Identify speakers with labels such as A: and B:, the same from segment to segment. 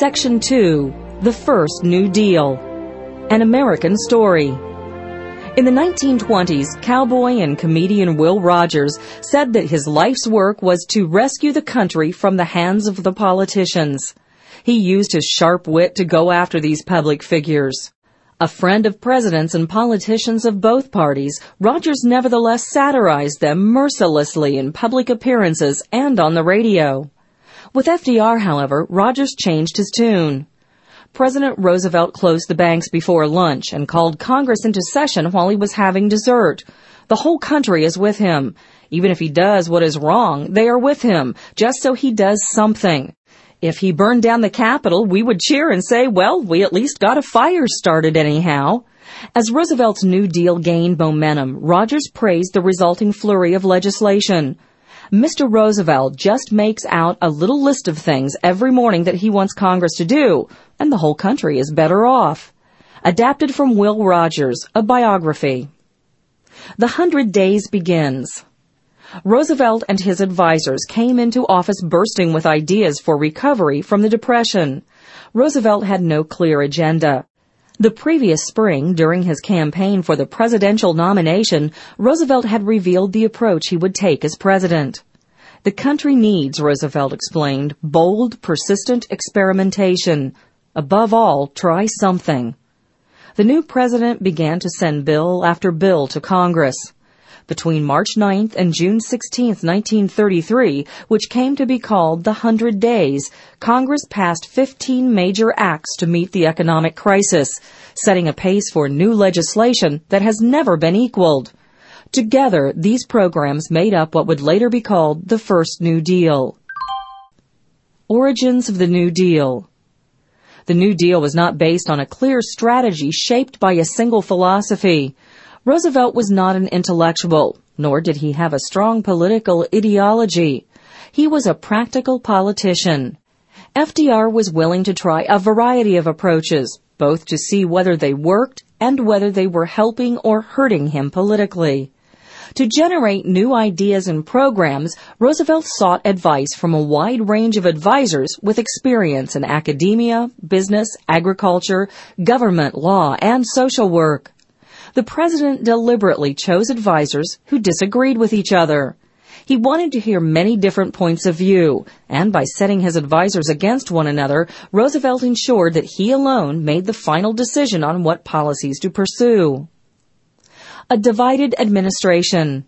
A: Section 2, The First New Deal, An American Story. In the 1920s, cowboy and comedian Will Rogers said that his life's work was to rescue the country from the hands of the politicians. He used his sharp wit to go after these public figures. A friend of presidents and politicians of both parties, Rogers nevertheless satirized them mercilessly in public appearances and on the radio. With FDR, however, Rogers changed his tune. President Roosevelt closed the banks before lunch and called Congress into session while he was having dessert. The whole country is with him. Even if he does what is wrong, they are with him, just so he does something. If he burned down the Capitol, we would cheer and say, well, we at least got a fire started anyhow. As Roosevelt's New Deal gained momentum, Rogers praised the resulting flurry of legislation. Mr. Roosevelt just makes out a little list of things every morning that he wants Congress to do, and the whole country is better off. Adapted from Will Rogers, a biography. The 100 Days begins. Roosevelt and his advisors came into office bursting with ideas for recovery from the Depression. Roosevelt had no clear agenda. The previous spring, during his campaign for the presidential nomination, Roosevelt had revealed the approach he would take as president. The country needs, Roosevelt explained, bold, persistent experimentation. Above all, try something. The new president began to send bill after bill to Congress. Between March 9th and June 16th, 1933, which came to be called the 100 Days, Congress passed 15 major acts to meet the economic crisis, setting a pace for new legislation that has never been equaled. Together, these programs made up what would later be called the First New Deal. Origins of the New Deal. The New Deal was not based on a clear strategy shaped by a single philosophy. Roosevelt was not an intellectual, nor did he have a strong political ideology. He was a practical politician. FDR was willing to try a variety of approaches, both to see whether they worked and whether they were helping or hurting him politically. To generate new ideas and programs, Roosevelt sought advice from a wide range of advisors with experience in academia, business, agriculture, government law, and social work. The president deliberately chose advisors who disagreed with each other. He wanted to hear many different points of view, and by setting his advisors against one another, Roosevelt ensured that he alone made the final decision on what policies to pursue. A divided administration.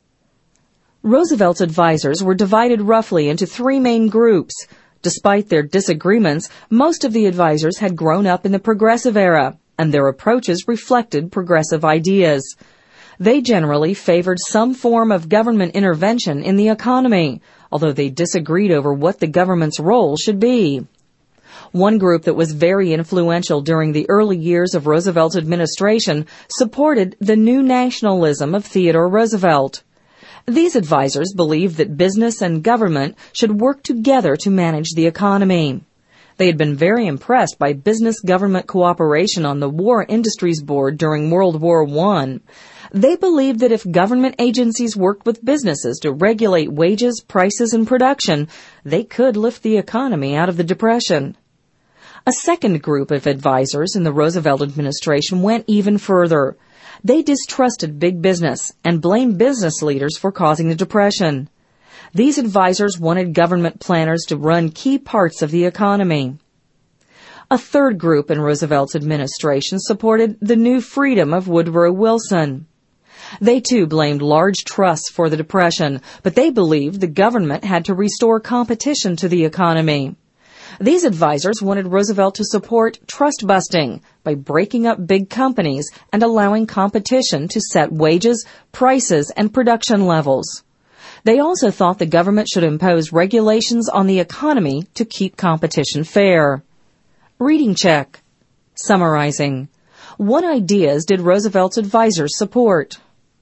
A: Roosevelt's advisors were divided roughly into three main groups. Despite their disagreements, most of the advisors had grown up in the progressive era, and their approaches reflected progressive ideas. They generally favored some form of government intervention in the economy, although they disagreed over what the government's role should be. One group that was very influential during the early years of Roosevelt's administration supported the new nationalism of Theodore Roosevelt. These advisors believed that business and government should work together to manage the economy. They had been very impressed by business-government cooperation on the War Industries Board during World War I. They believed that if government agencies worked with businesses to regulate wages, prices, and production, they could lift the economy out of the Depression. A second group of advisors in the Roosevelt administration went even further. They distrusted big business and blamed business leaders for causing the Depression. These advisors wanted government planners to run key parts of the economy. A third group in Roosevelt's administration supported the new freedom of Woodrow Wilson. They too blamed large trusts for the Depression, but they believed the government had to restore competition to the economy. These advisors wanted Roosevelt to support trust busting by breaking up big companies and allowing competition to set wages, prices, and production levels. They also thought the government should impose regulations on the economy to keep competition fair. Reading check. Summarizing. What ideas did Roosevelt's advisors support?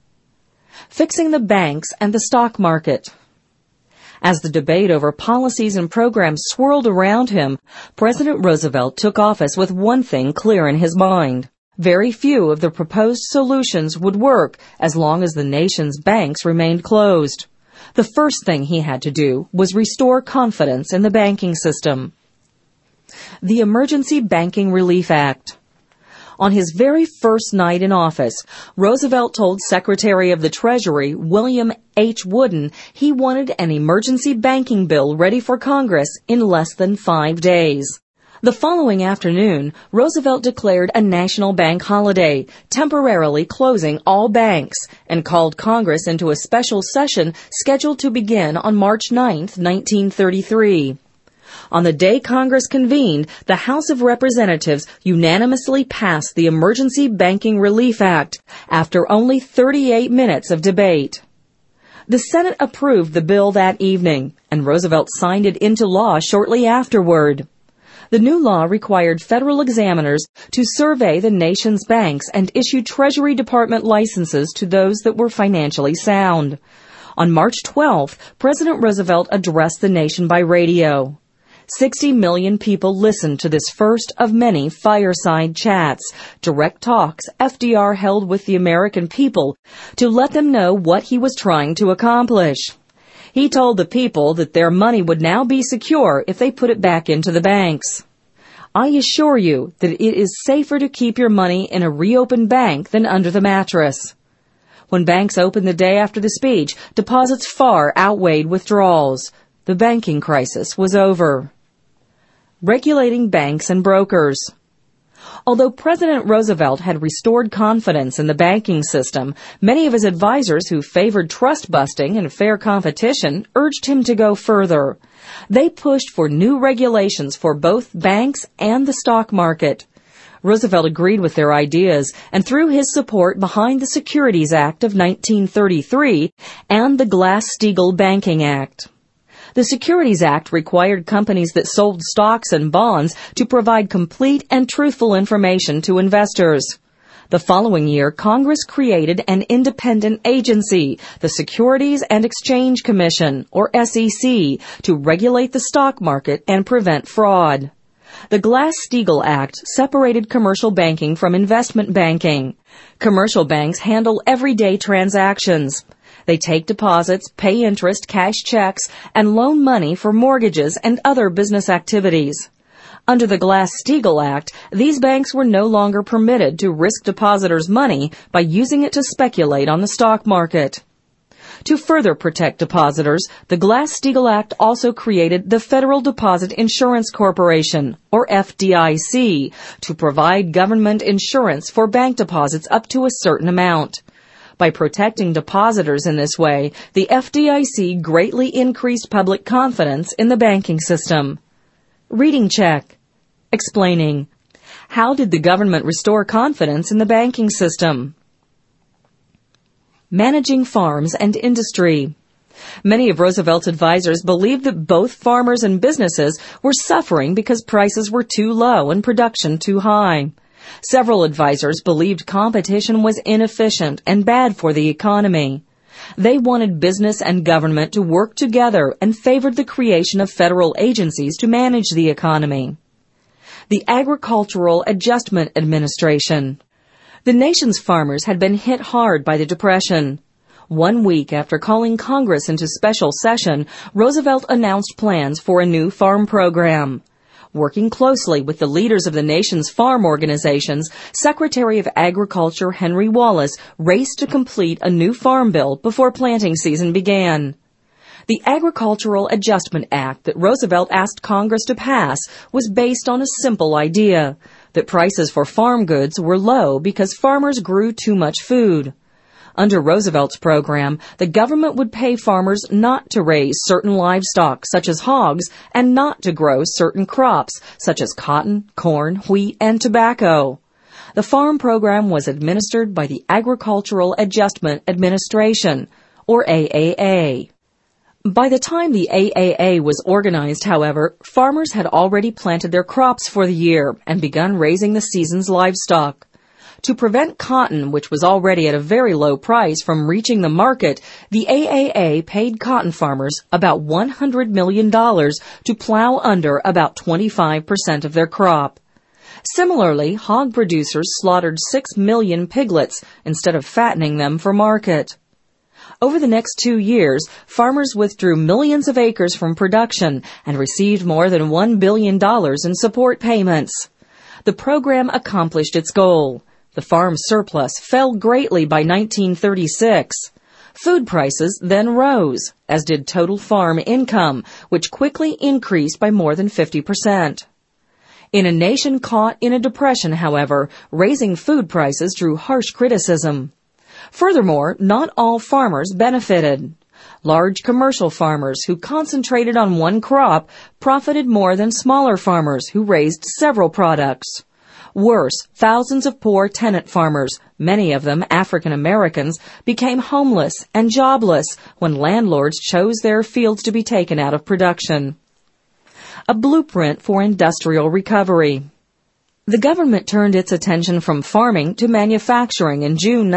A: Fixing the banks and the stock market. As the debate over policies and programs swirled around him, President Roosevelt took office with one thing clear in his mind. Very few of the proposed solutions would work as long as the nation's banks remained closed. The first thing he had to do was restore confidence in the banking system. The Emergency Banking Relief Act. On his very first night in office, Roosevelt told Secretary of the Treasury, William H. Wooden, he wanted an emergency banking bill ready for Congress in less than 5 days. The following afternoon, Roosevelt declared a national bank holiday, temporarily closing all banks, and called Congress into a special session scheduled to begin on March 9, 1933. On the day Congress convened, the House of Representatives unanimously passed the Emergency Banking Relief Act after only 38 minutes of debate. The Senate approved the bill that evening, and Roosevelt signed it into law shortly afterward. The new law required federal examiners to survey the nation's banks and issue Treasury Department licenses to those that were financially sound. On March 12th, President Roosevelt addressed the nation by radio. 60 million people listened to this first of many fireside chats, direct talks FDR held with the American people to let them know what he was trying to accomplish. He told the people that their money would now be secure if they put it back into the banks. I assure you that it is safer to keep your money in a reopened bank than under the mattress. When banks opened the day after the speech, deposits far outweighed withdrawals. The banking crisis was over. Regulating banks and brokers. Although President Roosevelt had restored confidence in the banking system, many of his advisers who favored trust-busting and fair competition urged him to go further. They pushed for new regulations for both banks and the stock market. Roosevelt agreed with their ideas and threw his support behind the Securities Act of 1933 and the Glass-Steagall Banking Act. The Securities Act required companies that sold stocks and bonds to provide complete and truthful information to investors. The following year, Congress created an independent agency, the Securities and Exchange Commission, or SEC, to regulate the stock market and prevent fraud. The Glass-Steagall Act separated commercial banking from investment banking. Commercial banks handle everyday transactions. They take deposits, pay interest, cash checks, and loan money for mortgages and other business activities. Under the Glass-Steagall Act, these banks were no longer permitted to risk depositors' money by using it to speculate on the stock market. To further protect depositors, the Glass-Steagall Act also created the Federal Deposit Insurance Corporation, or FDIC, to provide government insurance for bank deposits up to a certain amount. By protecting depositors in this way, the FDIC greatly increased public confidence in the banking system. Reading check. Explaining. How did the government restore confidence in the banking system? Managing farms and industry. Many of Roosevelt's advisers believed that both farmers and businesses were suffering because prices were too low and production too high. Several advisers believed competition was inefficient and bad for the economy. They wanted business and government to work together and favored the creation of federal agencies to manage the economy. The Agricultural Adjustment Administration. The nation's farmers had been hit hard by the Depression. 1 week after calling Congress into special session, Roosevelt announced plans for a new farm program. Working closely with the leaders of the nation's farm organizations, Secretary of Agriculture Henry Wallace raced to complete a new farm bill before planting season began. The Agricultural Adjustment Act that Roosevelt asked Congress to pass was based on a simple idea, that prices for farm goods were low because farmers grew too much food. Under Roosevelt's program, the government would pay farmers not to raise certain livestock, such as hogs, and not to grow certain crops, such as cotton, corn, wheat, and tobacco. The farm program was administered by the Agricultural Adjustment Administration, or AAA. By the time the AAA was organized, however, farmers had already planted their crops for the year and begun raising the season's livestock. To prevent cotton, which was already at a very low price, from reaching the market, the AAA paid cotton farmers about $100 million to plow under about 25% of their crop. Similarly, hog producers slaughtered 6 million piglets instead of fattening them for market. Over the next 2 years, farmers withdrew millions of acres from production and received more than $1 billion in support payments. The program accomplished its goal. The farm surplus fell greatly by 1936. Food prices then rose, as did total farm income, which quickly increased by more than 50%. In a nation caught in a depression, however, raising food prices drew harsh criticism. Furthermore, not all farmers benefited. Large commercial farmers who concentrated on one crop profited more than smaller farmers who raised several products. Worse, thousands of poor tenant farmers, many of them African Americans, became homeless and jobless when landlords chose their fields to be taken out of production. A blueprint for industrial recovery. The government turned its attention from farming to manufacturing in June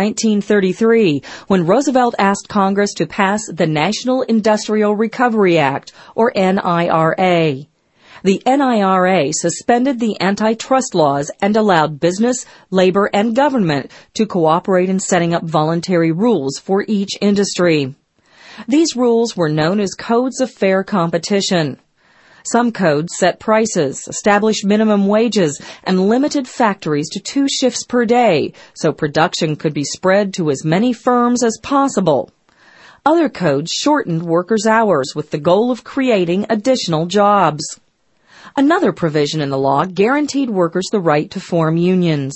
A: 1933 when Roosevelt asked Congress to pass the National Industrial Recovery Act, or NIRA. The NIRA suspended the antitrust laws and allowed business, labor, and government to cooperate in setting up voluntary rules for each industry. These rules were known as Codes of Fair Competition. Some codes set prices, established minimum wages, and limited factories to 2 shifts per day, so production could be spread to as many firms as possible. Other codes shortened workers' hours with the goal of creating additional jobs. Another provision in the law guaranteed workers the right to form unions.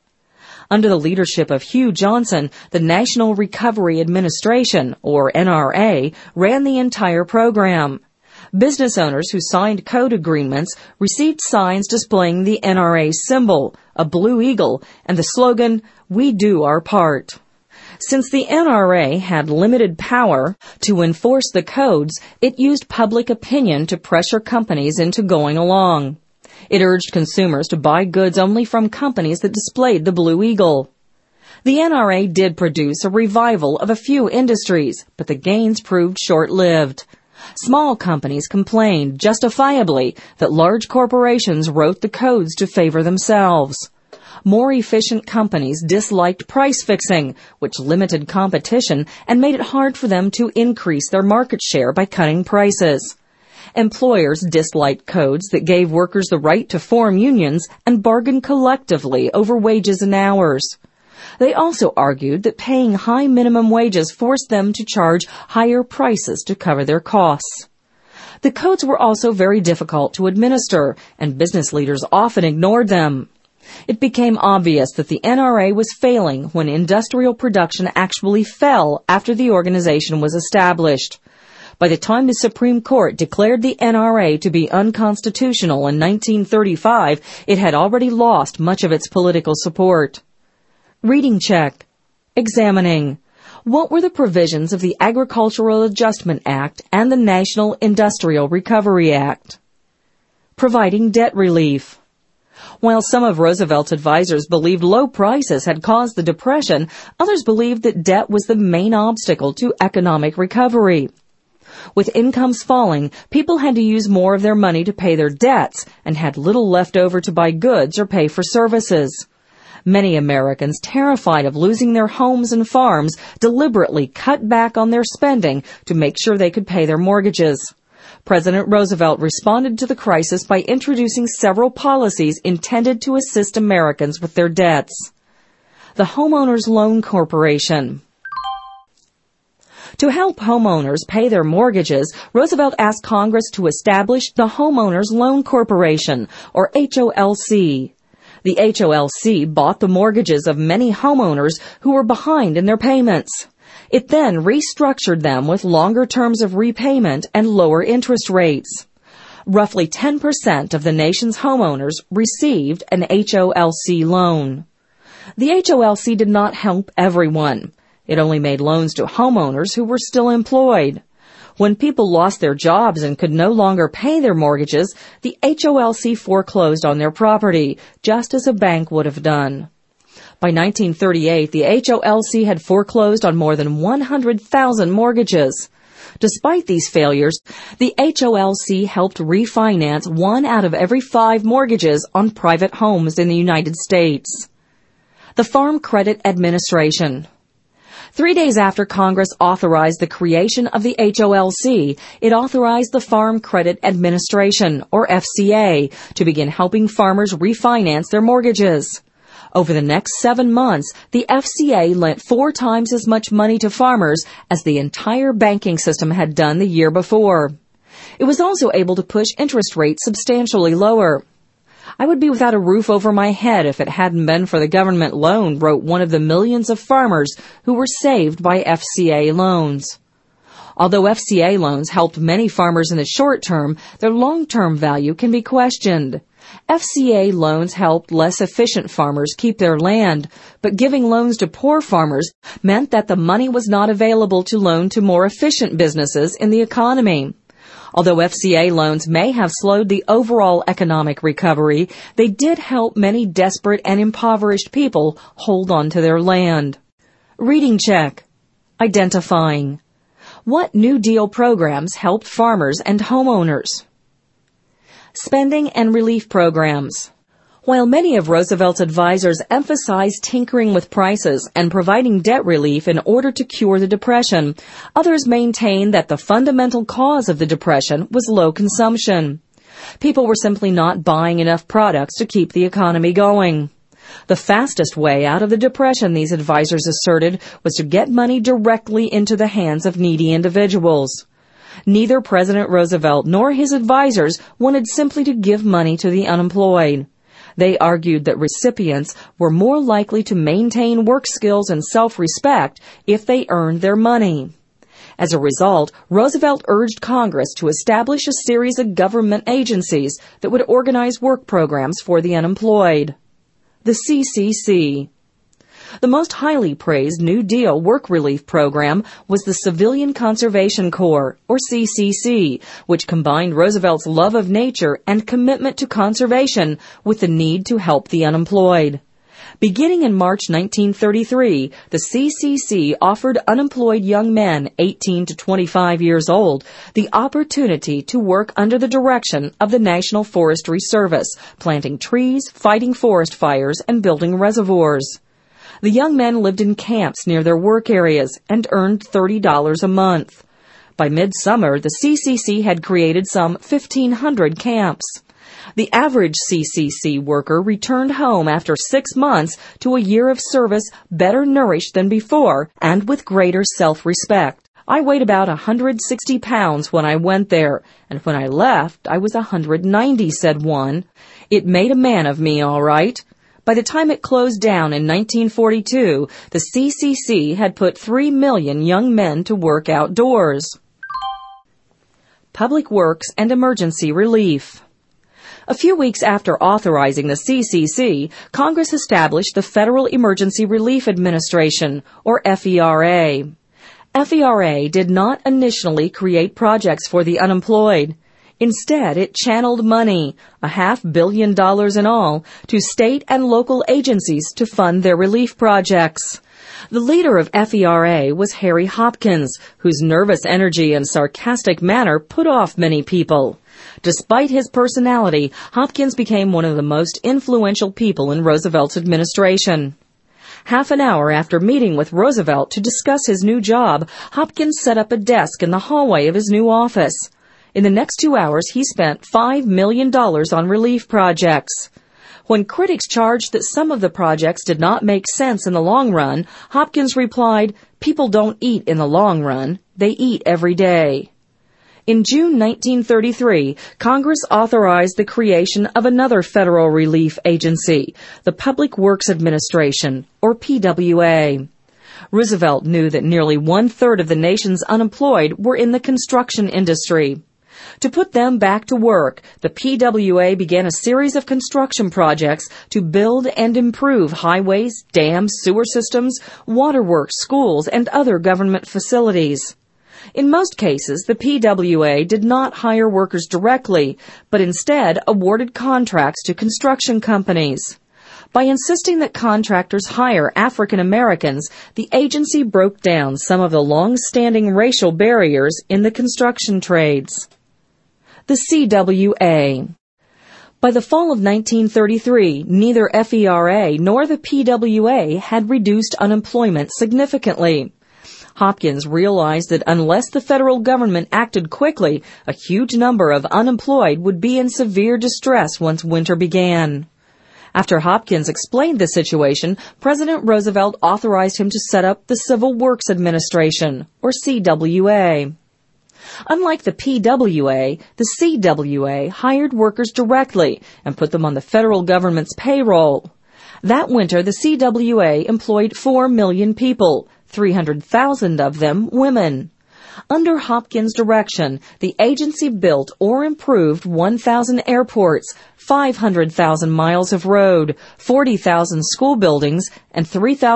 A: Under the leadership of Hugh Johnson, the National Recovery Administration, or NRA, ran the entire program. Business owners who signed code agreements received signs displaying the NRA symbol, a blue eagle, and the slogan, "We do our part." Since the NRA had limited power to enforce the codes, it used public opinion to pressure companies into going along. It urged consumers to buy goods only from companies that displayed the blue eagle. The NRA did produce a revival of a few industries, but the gains proved short-lived. Small companies complained, justifiably, that large corporations wrote the codes to favor themselves. More efficient companies disliked price fixing, which limited competition and made it hard for them to increase their market share by cutting prices. Employers disliked codes that gave workers the right to form unions and bargain collectively over wages and hours. They also argued that paying high minimum wages forced them to charge higher prices to cover their costs. The codes were also very difficult to administer, and business leaders often ignored them. It became obvious that the NRA was failing when industrial production actually fell after the organization was established. By the time the Supreme Court declared the NRA to be unconstitutional in 1935, it had already lost much of its political support. Reading check. Examining. What were the provisions of the Agricultural Adjustment Act and the National Industrial Recovery Act? Providing debt relief. While some of Roosevelt's advisers believed low prices had caused the Depression, others believed that debt was the main obstacle to economic recovery. With incomes falling, people had to use more of their money to pay their debts and had little left over to buy goods or pay for services. Many Americans, terrified of losing their homes and farms, deliberately cut back on their spending to make sure they could pay their mortgages. President Roosevelt responded to the crisis by introducing several policies intended to assist Americans with their debts. The Homeowners Loan Corporation. To help homeowners pay their mortgages, Roosevelt asked Congress to establish the Homeowners Loan Corporation, or HOLC. The HOLC bought the mortgages of many homeowners who were behind in their payments. It then restructured them with longer terms of repayment and lower interest rates. Roughly 10% of the nation's homeowners received an HOLC loan. The HOLC did not help everyone. It only made loans to homeowners who were still employed. When people lost their jobs and could no longer pay their mortgages, the HOLC foreclosed on their property, just as a bank would have done. By 1938, the HOLC had foreclosed on more than 100,000 mortgages. Despite these failures, the HOLC helped refinance 1 out of every 5 mortgages on private homes in the United States. The Farm Credit Administration. 3 days after Congress authorized the creation of the HOLC, it authorized the Farm Credit Administration, or FCA, to begin helping farmers refinance their mortgages. Over the next 7 months, the FCA lent 4 times as much money to farmers as the entire banking system had done the year before. It was also able to push interest rates substantially lower. "I would be without a roof over my head if it hadn't been for the government loan," wrote one of the millions of farmers who were saved by FCA loans. Although FCA loans helped many farmers in the short term, their long-term value can be questioned. FCA loans helped less efficient farmers keep their land, but giving loans to poor farmers meant that the money was not available to loan to more efficient businesses in the economy. Although FCA loans may have slowed the overall economic recovery, they did help many desperate and impoverished people hold on to their land. Reading check. Identifying. What New Deal programs helped farmers and homeowners? Spending and relief programs. While many of Roosevelt's advisors emphasized tinkering with prices and providing debt relief in order to cure the Depression, others maintained that the fundamental cause of the Depression was low consumption. People were simply not buying enough products to keep the economy going. The fastest way out of the Depression, these advisors asserted, was to get money directly into the hands of needy individuals. Neither President Roosevelt nor his advisors wanted simply to give money to the unemployed. They argued that recipients were more likely to maintain work skills and self-respect if they earned their money. As a result, Roosevelt urged Congress to establish a series of government agencies that would organize work programs for the unemployed. The CCC. The most highly praised New Deal work relief program was the Civilian Conservation Corps, or CCC, which combined Roosevelt's love of nature and commitment to conservation with the need to help the unemployed. Beginning in March 1933, the CCC offered unemployed young men 18 to 25 years old the opportunity to work under the direction of the National Forestry Service, planting trees, fighting forest fires, and building reservoirs. The young men lived in camps near their work areas and earned $30 a month. By midsummer, the CCC had created some 1,500 camps. The average CCC worker returned home after 6 months to a year of service better nourished than before and with greater self-respect. "I weighed about 160 pounds when I went there, and when I left, I was 190, said one. "It made a man of me, all right." By the time it closed down in 1942, the CCC had put 3 million young men to work outdoors. Public Works and Emergency Relief. A few weeks after authorizing the CCC, Congress established the Federal Emergency Relief Administration, or FERA. FERA did not initially create projects for the unemployed. Instead, it channeled money, $500 million in all, to state and local agencies to fund their relief projects. The leader of FERA was Harry Hopkins, whose nervous energy and sarcastic manner put off many people. Despite his personality, Hopkins became one of the most influential people in Roosevelt's administration. Half an hour after meeting with Roosevelt to discuss his new job, Hopkins set up a desk in the hallway of his new office. In the next 2 hours, he spent $5 million on relief projects. When critics charged that some of the projects did not make sense in the long run, Hopkins replied, "People don't eat in the long run. They eat every day." In June 1933, Congress authorized the creation of another federal relief agency, the Public Works Administration, or PWA. Roosevelt knew that nearly 1/3 of the nation's unemployed were in the construction industry. To put them back to work, the PWA began a series of construction projects to build and improve highways, dams, sewer systems, waterworks, schools, and other government facilities. In most cases, the PWA did not hire workers directly, but instead awarded contracts to construction companies. By insisting that contractors hire African Americans, the agency broke down some of the long-standing racial barriers in the construction trades. The CWA. By the fall of 1933, neither FERA nor the PWA had reduced unemployment significantly. Hopkins realized that unless the federal government acted quickly, a huge number of unemployed would be in severe distress once winter began. After Hopkins explained the situation, President Roosevelt authorized him to set up the Civil Works Administration, or CWA. Unlike the PWA, the CWA hired workers directly and put them on the federal government's payroll. That winter, the CWA employed 4 million people, 300,000 of them women. Under Hopkins' direction, the agency built or improved 1,000 airports, 500,000 miles of road, 40,000 school buildings, and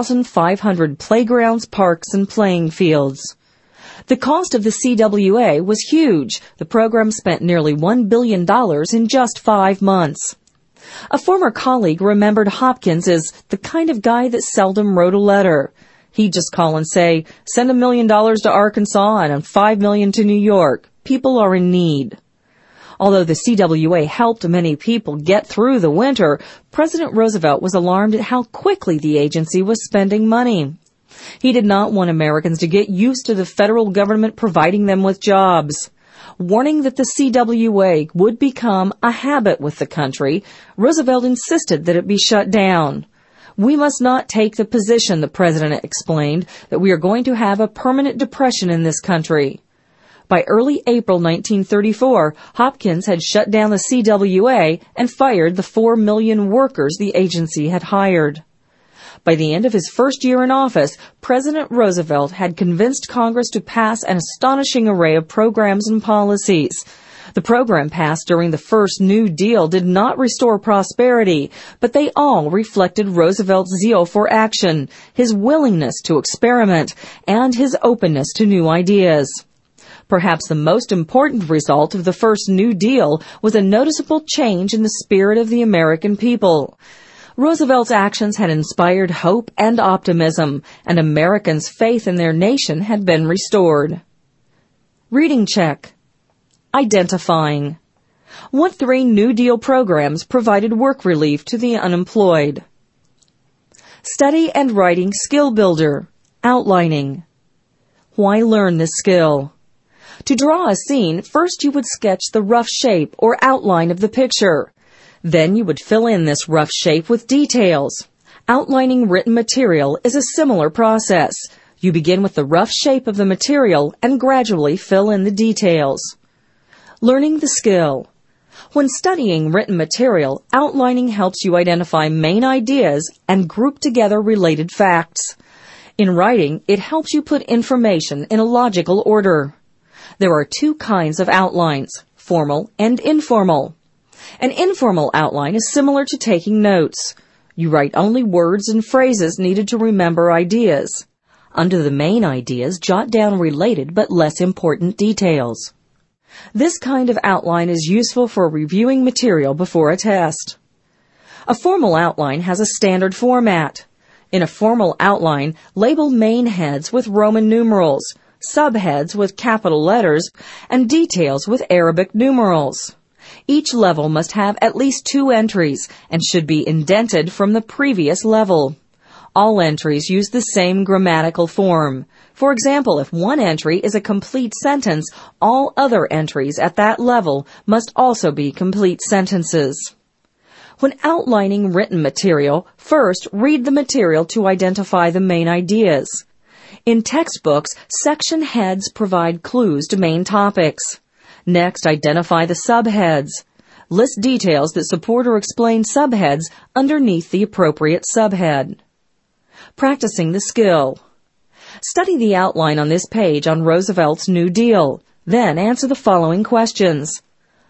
A: 3,500 playgrounds, parks, and playing fields. The cost of the CWA was huge. The program spent nearly $1 billion in just 5 months. A former colleague remembered Hopkins as the kind of guy that seldom wrote a letter. He'd just call and say, "Send $1 million to Arkansas and $5 million to New York. People are in need." Although the CWA helped many people get through the winter, President Roosevelt was alarmed at how quickly the agency was spending money. He did not want Americans to get used to the federal government providing them with jobs. Warning that the CWA would become a habit with the country, Roosevelt insisted that it be shut down. "We must not take the position," the president explained, "that we are going to have a permanent depression in this country." By early April 1934, Hopkins had shut down the CWA and fired the 4 million workers the agency had hired. By the end of his first year in office, President Roosevelt had convinced Congress to pass an astonishing array of programs and policies. The program passed during the first New Deal did not restore prosperity, but they all reflected Roosevelt's zeal for action, his willingness to experiment, and his openness to new ideas. Perhaps the most important result of the first New Deal was a noticeable change in the spirit of the American people. Roosevelt's actions had inspired hope and optimism, and Americans' faith in their nation had been restored. Reading check. Identifying. What 3 New Deal programs provided work relief to the unemployed? Study and writing skill builder. Outlining. Why learn this skill? To draw a scene, first you would sketch the rough shape or outline of the picture. Then you would fill in this rough shape with details. Outlining written material is a similar process. You begin with the rough shape of the material and gradually fill in the details. Learning the skill. When studying written material, outlining helps you identify main ideas and group together related facts. In writing, it helps you put information in a logical order. There are 2 kinds of outlines, formal and informal. An informal outline is similar to taking notes. You write only words and phrases needed to remember ideas. Under the main ideas, jot down related but less important details. This kind of outline is useful for reviewing material before a test. A formal outline has a standard format. In a formal outline, label main heads with Roman numerals, subheads with capital letters, and details with Arabic numerals. Each level must have at least 2 entries and should be indented from the previous level. All entries use the same grammatical form. For example, if one entry is a complete sentence, all other entries at that level must also be complete sentences. When outlining written material, first read the material to identify the main ideas. In textbooks, section heads provide clues to main topics. Next, identify the subheads. List details that support or explain subheads underneath the appropriate subhead. Practicing the skill. Study the outline on this page on Roosevelt's New Deal. Then answer the following questions.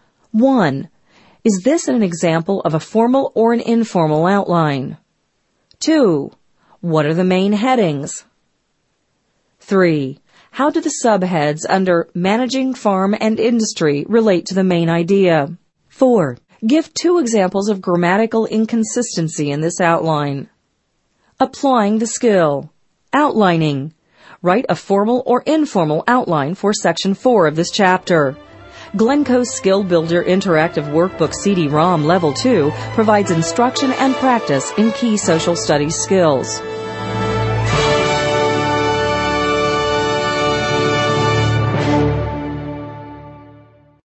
A: 1. Is this an example of a formal or an informal outline? 2. What are the main headings? 3. How do the subheads under Managing Farm and Industry relate to the main idea? 4. Give 2 examples of grammatical inconsistency in this outline. Applying the skill. Outlining. Write a formal or informal outline for Section 4 of this chapter. Glencoe's Skill Builder Interactive Workbook CD-ROM Level 2 provides instruction and practice in key social studies skills.